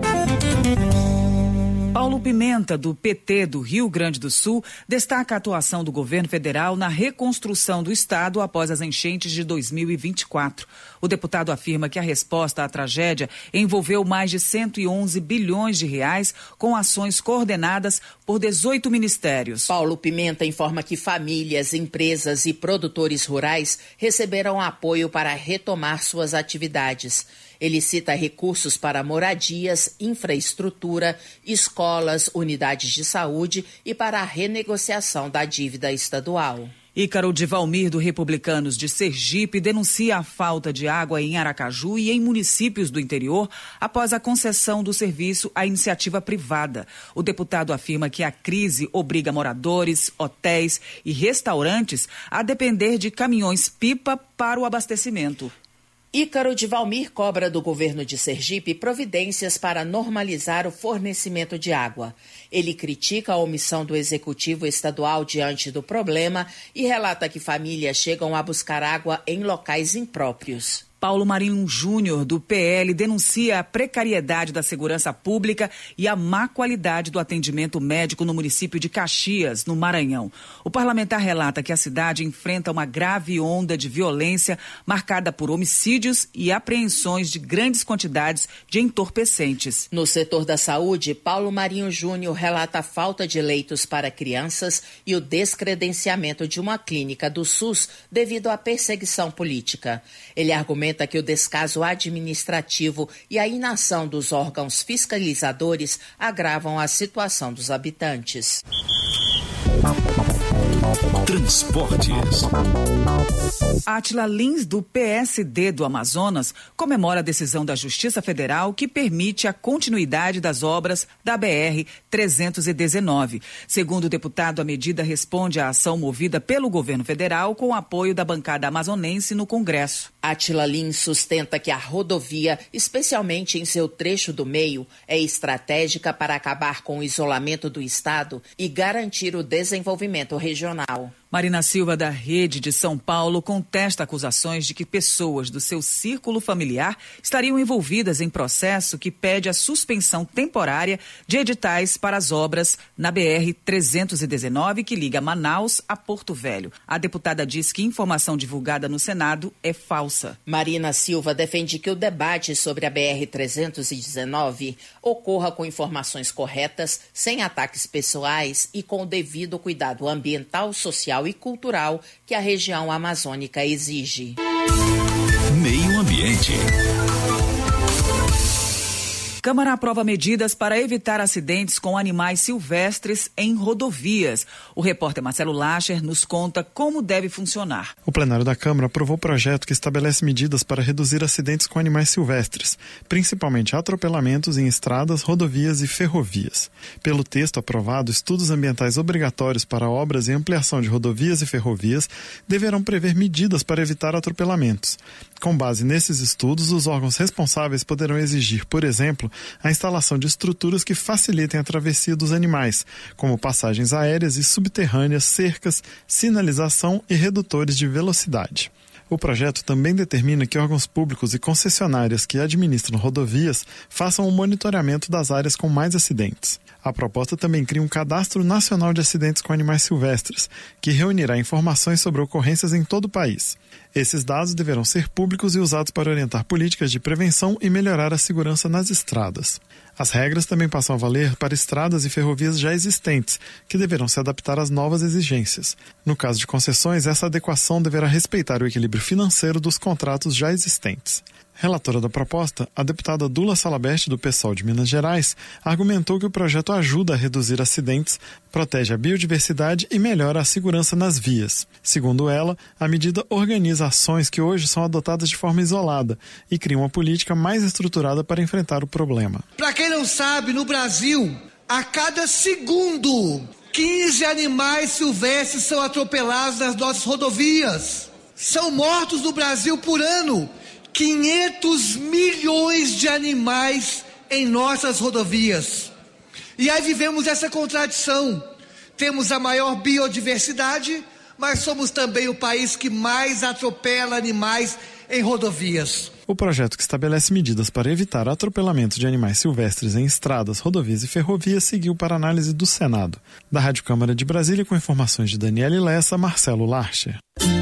Paulo Pimenta, do P T do Rio Grande do Sul, destaca a atuação do governo federal na reconstrução do estado após as enchentes de dois mil e vinte e quatro. O deputado afirma que a resposta à tragédia envolveu mais de cento e onze bilhões de reais com ações coordenadas por dezoito ministérios. Paulo Pimenta informa que famílias, empresas e produtores rurais receberam apoio para retomar suas atividades. Ele cita recursos para moradias, infraestrutura, escolas, unidades de saúde e para a renegociação da dívida estadual. Ícaro de Valmir, do Republicanos de Sergipe, denuncia a falta de água em Aracaju e em municípios do interior após a concessão do serviço à iniciativa privada. O deputado afirma que a crise obriga moradores, hotéis e restaurantes a depender de caminhões-pipa para o abastecimento. Ícaro de Valmir cobra do governo de Sergipe providências para normalizar o fornecimento de água. Ele critica a omissão do executivo estadual diante do problema e relata que famílias chegam a buscar água em locais impróprios. Paulo Marinho Júnior, do P L, denuncia a precariedade da segurança pública e a má qualidade do atendimento médico no município de Caxias, no Maranhão. O parlamentar relata que a cidade enfrenta uma grave onda de violência marcada por homicídios e apreensões de grandes quantidades de entorpecentes. No setor da saúde, Paulo Marinho Júnior relata a falta de leitos para crianças e o descredenciamento de uma clínica do SUS devido à perseguição política. Ele argumenta que o descaso administrativo e a inação dos órgãos fiscalizadores agravam a situação dos habitantes. Transportes. Átila Lins, do P S D do Amazonas, comemora a decisão da Justiça Federal que permite a continuidade das obras da B R trezentos e dezenove. Segundo o deputado, a medida responde à ação movida pelo governo federal com o apoio da bancada amazonense no Congresso. Átila Lins sustenta que a rodovia, especialmente em seu trecho do meio, é estratégica para acabar com o isolamento do estado e garantir o desenvolvimento regional. Marina Silva, da Rede de São Paulo, contesta acusações de que pessoas do seu círculo familiar estariam envolvidas em processo que pede a suspensão temporária de editais para as obras na B R trezentos e dezenove, que liga Manaus a Porto Velho. A deputada diz que informação divulgada no Senado é falsa. Marina Silva defende que o debate sobre a B R trezentos e dezenove ocorra com informações corretas, sem ataques pessoais e com o devido cuidado ambiental, social e cultural que a região amazônica exige. Meio Ambiente. Câmara aprova medidas para evitar acidentes com animais silvestres em rodovias. O repórter Marcelo Lacher nos conta como deve funcionar. O plenário da Câmara aprovou o projeto que estabelece medidas para reduzir acidentes com animais silvestres, principalmente atropelamentos em estradas, rodovias e ferrovias. Pelo texto aprovado, estudos ambientais obrigatórios para obras e ampliação de rodovias e ferrovias deverão prever medidas para evitar atropelamentos. Com base nesses estudos, os órgãos responsáveis poderão exigir, por exemplo, a instalação de estruturas que facilitem a travessia dos animais, como passagens aéreas e subterrâneas, cercas, sinalização e redutores de velocidade. O projeto também determina que órgãos públicos e concessionárias que administram rodovias façam o monitoramento das áreas com mais acidentes. A proposta também cria um cadastro nacional de acidentes com animais silvestres, que reunirá informações sobre ocorrências em todo o país. Esses dados deverão ser públicos e usados para orientar políticas de prevenção e melhorar a segurança nas estradas. As regras também passam a valer para estradas e ferrovias já existentes, que deverão se adaptar às novas exigências. No caso de concessões, essa adequação deverá respeitar o equilíbrio financeiro dos contratos já existentes. Relatora da proposta, a deputada Dula Salabert, do PSOL de Minas Gerais, argumentou que o projeto ajuda a reduzir acidentes, protege a biodiversidade e melhora a segurança nas vias. Segundo ela, a medida organiza ações que hoje são adotadas de forma isolada e cria uma política mais estruturada para enfrentar o problema. Para quem não sabe, no Brasil, a cada segundo, quinze animais silvestres são atropelados nas nossas rodovias. São mortos no Brasil por ano quinhentos milhões de animais em nossas rodovias. E aí vivemos essa contradição. Temos a maior biodiversidade, mas somos também o país que mais atropela animais em rodovias. O projeto que estabelece medidas para evitar atropelamento de animais silvestres em estradas, rodovias e ferrovias seguiu para análise do Senado. Da Rádio Câmara de Brasília, com informações de Daniele Lessa, Marcelo Larcher.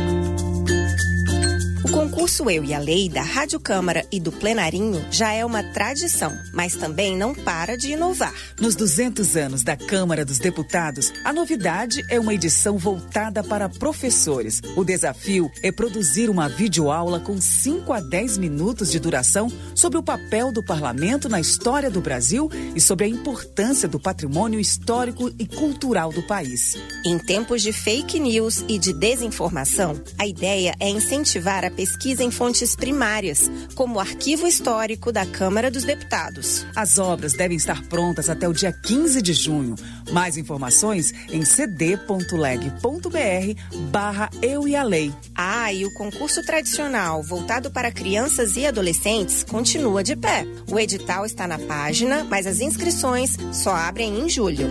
O concurso Eu e a Lei da Rádio Câmara e do Plenarinho já é uma tradição, mas também não para de inovar. Nos duzentos anos da Câmara dos Deputados, a novidade é uma edição voltada para professores. O desafio é produzir uma videoaula com cinco a dez minutos de duração sobre o papel do parlamento na história do Brasil e sobre a importância do patrimônio histórico e cultural do país. Em tempos de fake news e de desinformação, a ideia é incentivar a pesquisa em fontes primárias, como o Arquivo Histórico da Câmara dos Deputados. As obras devem estar prontas até o dia quinze de junho. Mais informações em cd.leg.br barra Eu e a Lei. Ah, e o concurso tradicional voltado para crianças e adolescentes continua de pé. O edital está na página, mas as inscrições só abrem em julho.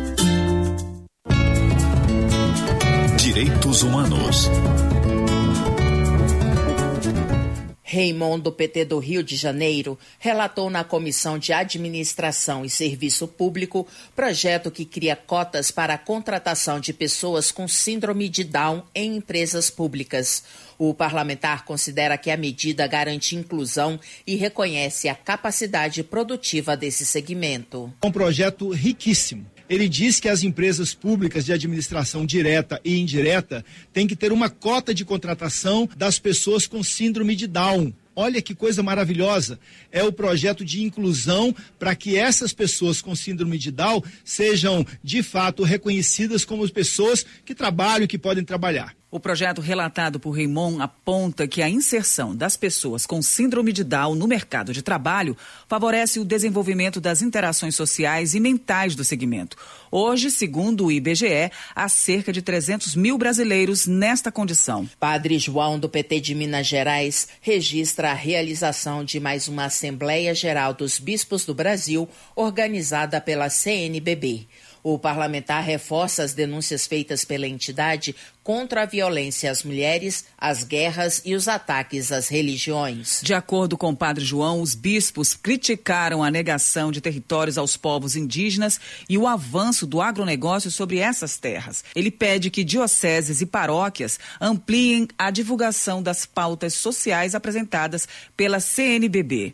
Direitos Humanos. Raimon, do P T do Rio de Janeiro, relatou na Comissão de Administração e Serviço Público projeto que cria cotas para a contratação de pessoas com síndrome de Down em empresas públicas. O parlamentar considera que a medida garante inclusão e reconhece a capacidade produtiva desse segmento. É um projeto riquíssimo. Ele diz que as empresas públicas de administração direta e indireta têm que ter uma cota de contratação das pessoas com síndrome de Down. Olha que coisa maravilhosa. É o projeto de inclusão para que essas pessoas com síndrome de Down sejam, de fato, reconhecidas como pessoas que trabalham e que podem trabalhar. O projeto relatado por Raimon aponta que a inserção das pessoas com síndrome de Down no mercado de trabalho favorece o desenvolvimento das interações sociais e mentais do segmento. Hoje, segundo o I B G E, há cerca de trezentos mil brasileiros nesta condição. Padre João, do P T de Minas Gerais, registra a realização de mais uma Assembleia Geral dos Bispos do Brasil, organizada pela C N B B. O parlamentar reforça as denúncias feitas pela entidade contra a violência às mulheres, as guerras e os ataques às religiões. De acordo com o Padre João, os bispos criticaram a negação de territórios aos povos indígenas e o avanço do agronegócio sobre essas terras. Ele pede que dioceses e paróquias ampliem a divulgação das pautas sociais apresentadas pela C N B B.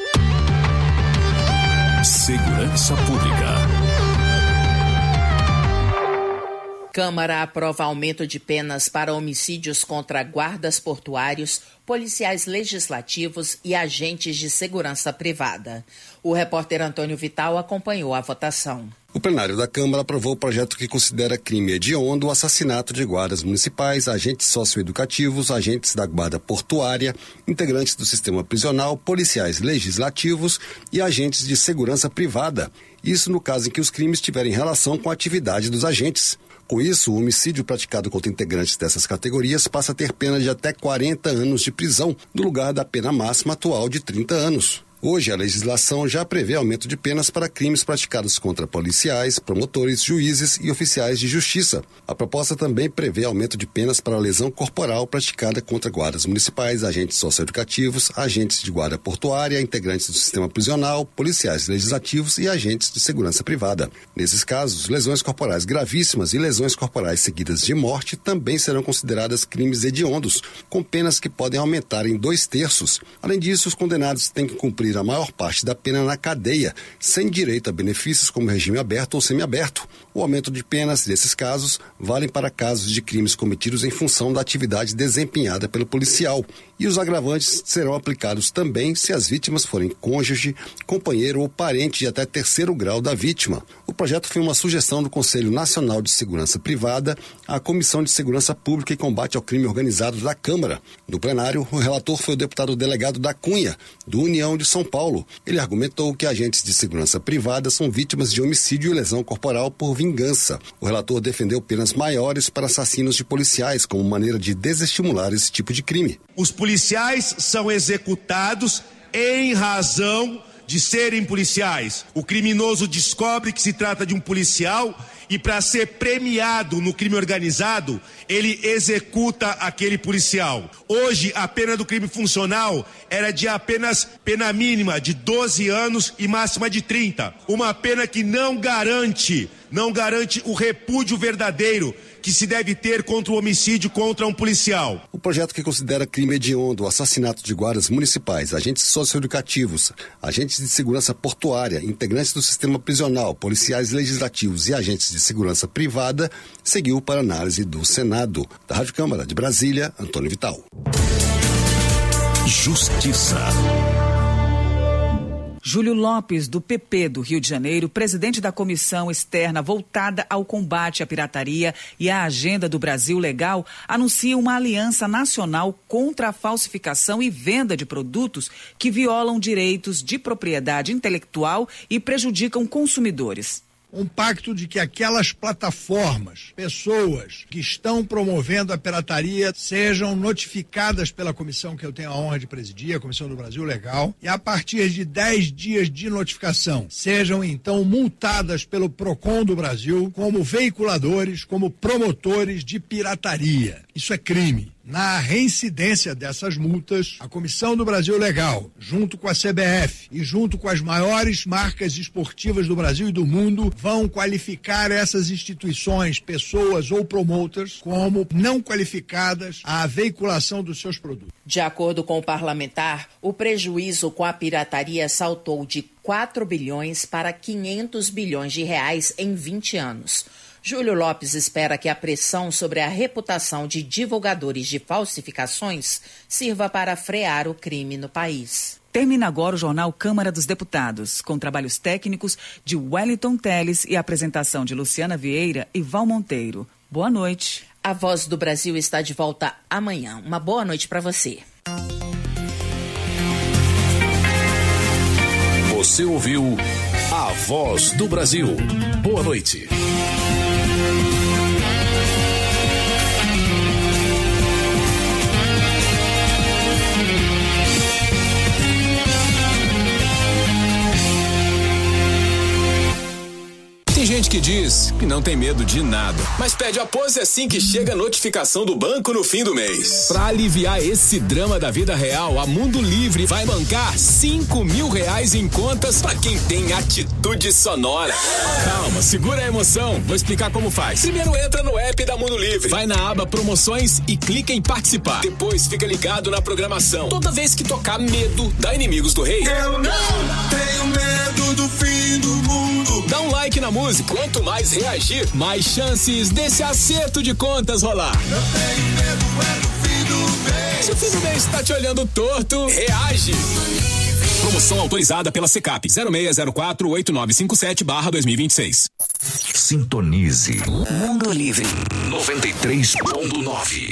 Segurança Pública. Câmara aprova aumento de penas para homicídios contra guardas portuários, policiais legislativos e agentes de segurança privada. O repórter Antônio Vital acompanhou a votação. O plenário da Câmara aprovou o projeto que considera crime hediondo o assassinato de guardas municipais, agentes socioeducativos, agentes da guarda portuária, integrantes do sistema prisional, policiais legislativos e agentes de segurança privada. Isso no caso em que os crimes tiverem relação com a atividade dos agentes. Com isso, o homicídio praticado contra integrantes dessas categorias passa a ter pena de até quarenta anos de prisão, no lugar da pena máxima atual de trinta anos. Hoje, a legislação já prevê aumento de penas para crimes praticados contra policiais, promotores, juízes e oficiais de justiça. A proposta também prevê aumento de penas para a lesão corporal praticada contra guardas municipais, agentes socioeducativos, agentes de guarda portuária, integrantes do sistema prisional, policiais legislativos e agentes de segurança privada. Nesses casos, lesões corporais gravíssimas e lesões corporais seguidas de morte também serão consideradas crimes hediondos, com penas que podem aumentar em dois terços. Além disso, os condenados têm que cumprir a maior parte da pena na cadeia, sem direito a benefícios como regime aberto ou semiaberto. O aumento de penas desses casos valem para casos de crimes cometidos em função da atividade desempenhada pelo policial. E os agravantes serão aplicados também se as vítimas forem cônjuge, companheiro ou parente de até terceiro grau da vítima. O projeto foi uma sugestão do Conselho Nacional de Segurança Privada à Comissão de Segurança Pública e Combate ao Crime Organizado da Câmara. No plenário, o relator foi o deputado delegado da Cunha, do União de São Paulo. Ele argumentou que agentes de segurança privada são vítimas de homicídio e lesão corporal por vingança. O relator defendeu penas maiores para assassinos de policiais como maneira de desestimular esse tipo de crime. Os policiais são executados em razão de serem policiais. O criminoso descobre que se trata de um policial e, para ser premiado no crime organizado, ele executa aquele policial. Hoje, a pena do crime funcional era de apenas pena mínima de doze anos e máxima de trinta. Uma pena que não garante, não garante o repúdio verdadeiro que se deve ter contra o homicídio contra um policial. O projeto que considera crime hediondo o assassinato de guardas municipais, agentes socioeducativos, agentes de segurança portuária, integrantes do sistema prisional, policiais legislativos e agentes de segurança privada, seguiu para análise do Senado. Da Rádio Câmara de Brasília, Antônio Vital. Justiça. Júlio Lopes, do P P do Rio de Janeiro, presidente da comissão externa voltada ao combate à pirataria e à agenda do Brasil Legal, anuncia uma aliança nacional contra a falsificação e venda de produtos que violam direitos de propriedade intelectual e prejudicam consumidores. Um pacto de que aquelas plataformas, pessoas que estão promovendo a pirataria sejam notificadas pela comissão que eu tenho a honra de presidir, a Comissão do Brasil Legal, e a partir de dez dias de notificação sejam então multadas pelo Procon do Brasil como veiculadores, como promotores de pirataria. Isso é crime. na reincidência dessas multas, a Comissão do Brasil Legal, junto com a C B F e junto com as maiores marcas esportivas do Brasil e do mundo, vão qualificar essas instituições, pessoas ou promoters como não qualificadas à veiculação dos seus produtos. De acordo com o parlamentar, o prejuízo com a pirataria saltou de quatro bilhões para quinhentos bilhões de reais em vinte anos. Júlio Lopes espera que a pressão sobre a reputação de divulgadores de falsificações sirva para frear o crime no país. Termina agora o jornal Câmara dos Deputados, com trabalhos técnicos de Wellington Teles e apresentação de Luciana Vieira e Val Monteiro. Boa noite. A Voz do Brasil está de volta amanhã. Uma boa noite para você. Você ouviu A Voz do Brasil. Boa noite. Tem gente que diz que não tem medo de nada, mas pede a pose assim que chega a notificação do banco no fim do mês. Pra aliviar esse drama da vida real, a Mundo Livre vai bancar cinco mil reais em contas pra quem tem atitude sonora. Calma, segura a emoção, vou explicar como faz. Primeiro entra no app da Mundo Livre, vai na aba promoções e clica em participar. Depois fica ligado na programação. Toda vez que tocar Medo da Inimigos do Rei. Eu não tenho medo do fim do mundo. Dá um like na música. Quanto mais reagir, mais chances desse acerto de contas rolar. Eu tenho medo é do fim do mês. Se o fim do mês tá te olhando torto, reage. Promoção autorizada pela Secap zero seis zero quatro oito nove cinco sete barra dois mil e vinte e seis. Sintonize Mundo Livre noventa e três ponto nove.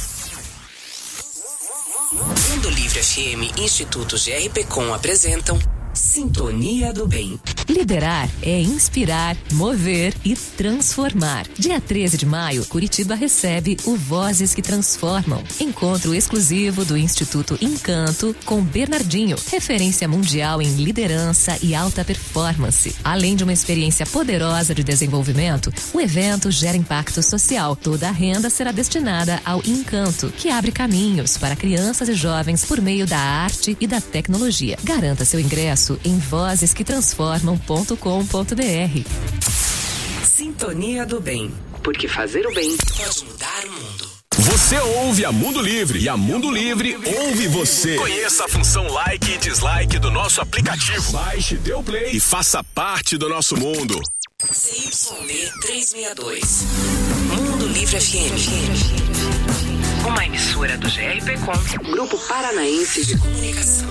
Mundo Livre F M e Instituto G R P Com apresentam Sintonia do Bem. Liderar é inspirar, mover e transformar. Dia treze de maio, Curitiba recebe o Vozes que Transformam. Encontro exclusivo do Instituto Encanto com Bernardinho, referência mundial em liderança e alta performance. Além de uma experiência poderosa de desenvolvimento, o evento gera impacto social. Toda a renda será destinada ao Encanto, que abre caminhos para crianças e jovens por meio da arte e da tecnologia. Garanta seu ingresso em vozes que transformam ponto com ponto b r. Sintonia do Bem, porque fazer o bem pode mudar o mundo. Você ouve a Mundo Livre e a Mundo Livre ouve você. Conheça a função like e dislike do nosso aplicativo. Baixe, dê o play e faça parte do nosso mundo. C Y B trezentos e sessenta e dois. Mundo Livre F M. Uma emissora do G R P Com, Grupo Paranaense de Comunicação.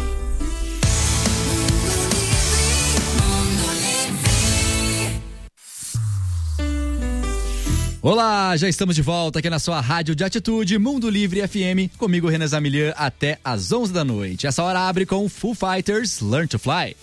Olá, já estamos de volta aqui na sua rádio de atitude, Mundo Livre F M, comigo Renan Zamilian até às onze da noite. Essa hora abre com Foo Fighters, Learn to Fly.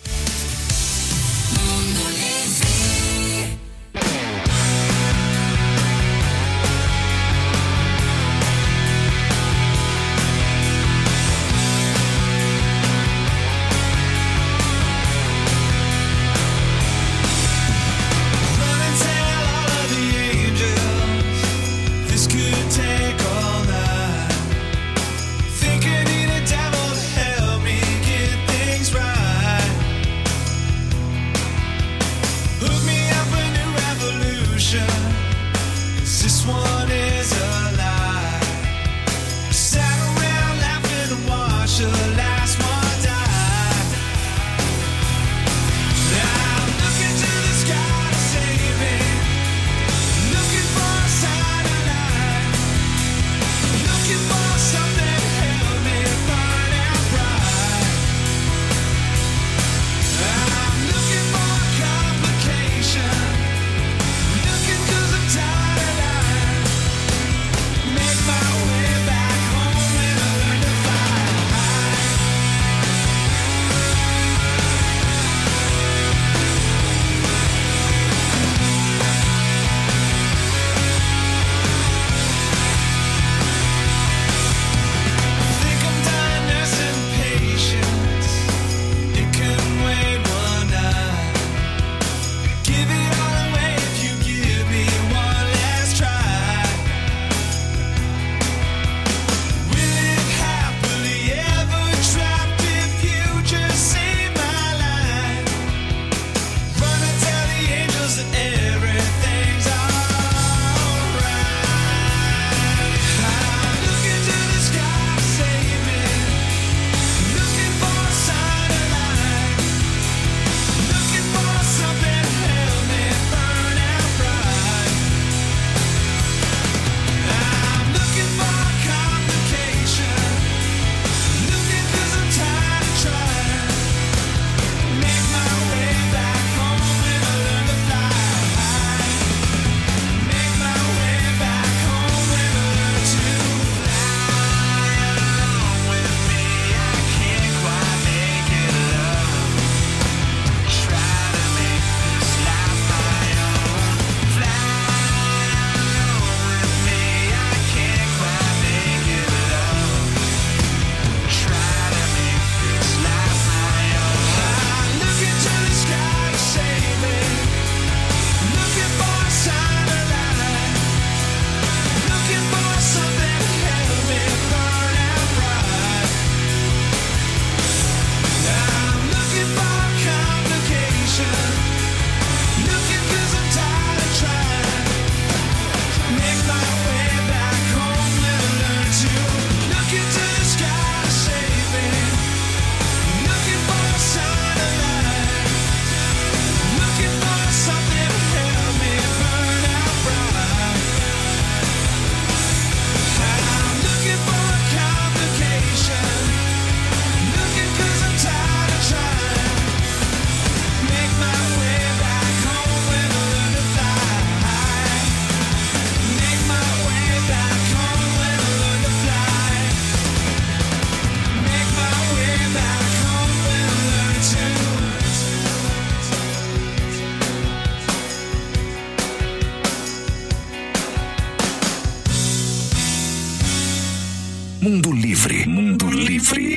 Mundo Livre, Mundo Livre.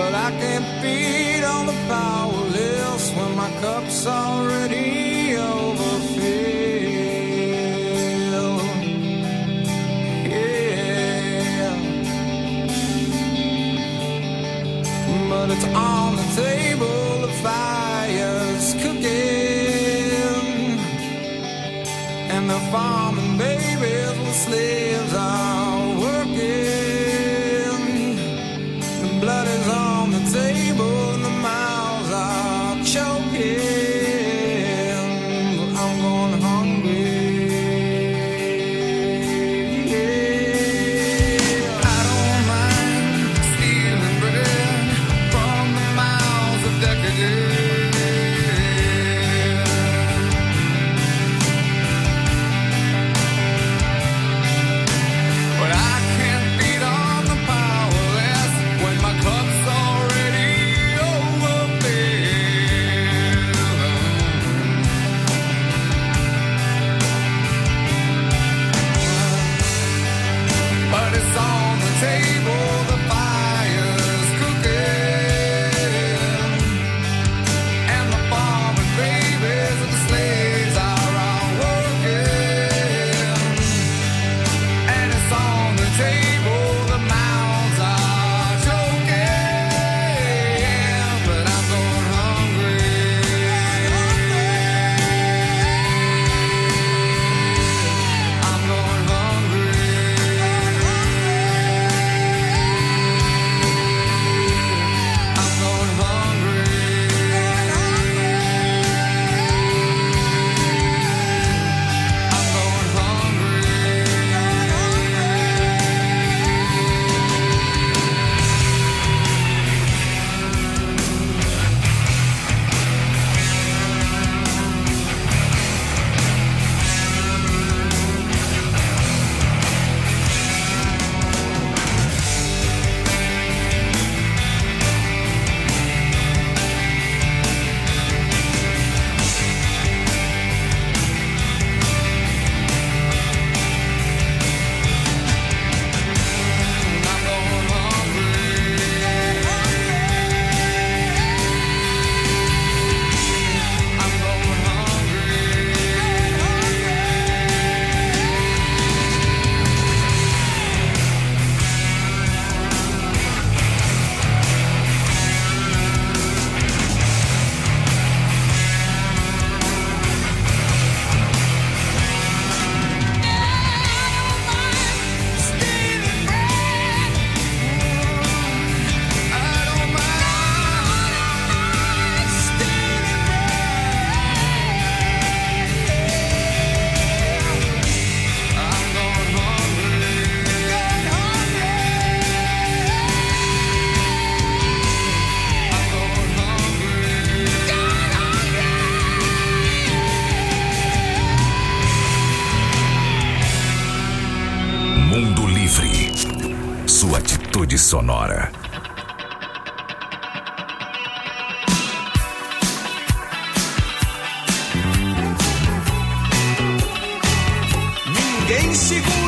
But I can't feed on the powerless when my cup's already overfilled. Yeah. But it's on the table, the fire's cooking, and the farming babies with slaves are working. The blood is on the table and the mouths are choking. I'm going hungry. Yeah. I don't mind stealing bread from the mouths of decadence, but I can't beat on the powerless when my cup's already overfilled. But it's on the table, the fire's cooking, and the farming babies and the slaves are all working. And it's on the table, the mouths are choking, but I'm going hungry. I'm going hungry. I'm going hungry. I'm going Mundo Livre. Sua atitude sonora. Ninguém segura